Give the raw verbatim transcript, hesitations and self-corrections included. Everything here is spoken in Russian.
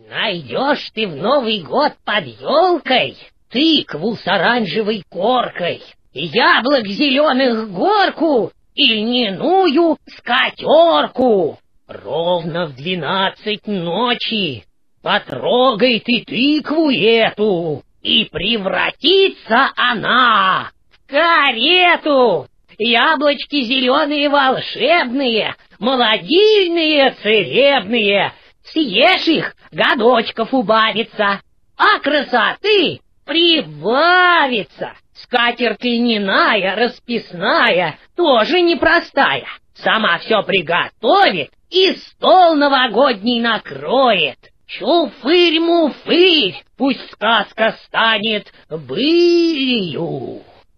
Найдешь ты в Новый год под елкой тыкву с оранжевой коркой, яблок зеленых горку и льняную скатерку. Ровно в двенадцать ночи потрогай ты тыкву эту, и превратится она в карету. Яблочки зеленые волшебные, молодильные царебные, съешь их, годочков убавится, а красоты прибавится. Скатерть льняная, расписная, тоже непростая, сама все приготовит и стол новогодний накроет. Чуфырь-муфырь, пусть сказка станет былью.